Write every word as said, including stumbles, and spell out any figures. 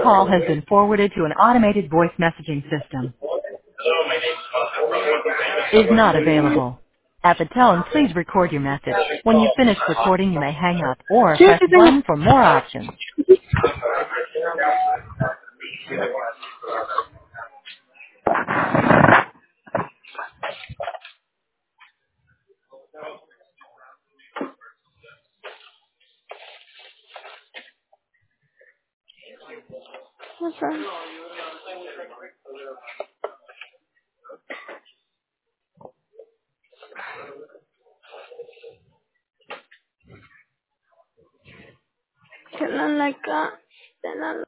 call has been forwarded to an automated voice messaging system. Is not available. At the tone, please record your message. When you've finished recording, you may hang up or Sí, press sí tengo. one for more options. Okay. Que la laca, de la